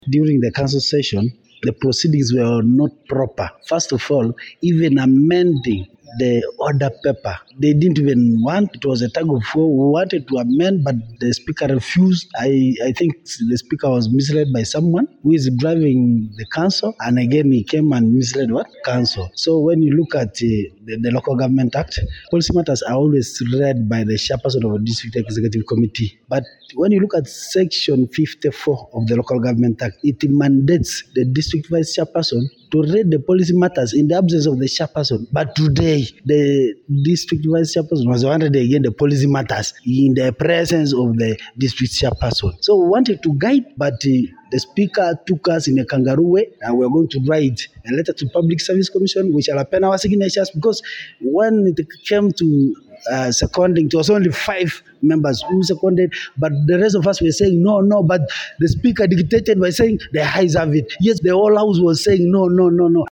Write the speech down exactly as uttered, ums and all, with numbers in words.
During the council session, the proceedings were not proper. First of all, even amending the order paper, they didn't even want. It was a tug of war. We wanted to amend, but the speaker refused. I, I think the speaker was misled by someone who is driving the council, and again he came and misled what council. So when you look at uh, the, the Local Government Act, policy matters are always read by the chairperson of a district executive committee. But when you look at section fifty-four of the Local Government Act, it mandates the district vice chairperson to read the policy matters in the absence of the chairperson. But today, the district vice chairperson was wanted again the policy matters in the presence of the district chairperson. So we wanted to guide, but uh, the speaker took us in a kangaroo way, and we're going to write a letter to Public Service Commission. We shall append our signatures, because when it came to uh, seconding, it was only five members who seconded, but the rest of us were saying no, no. But the speaker dictated by saying the ayes have it. Yes, the whole house was saying no, no, no, no.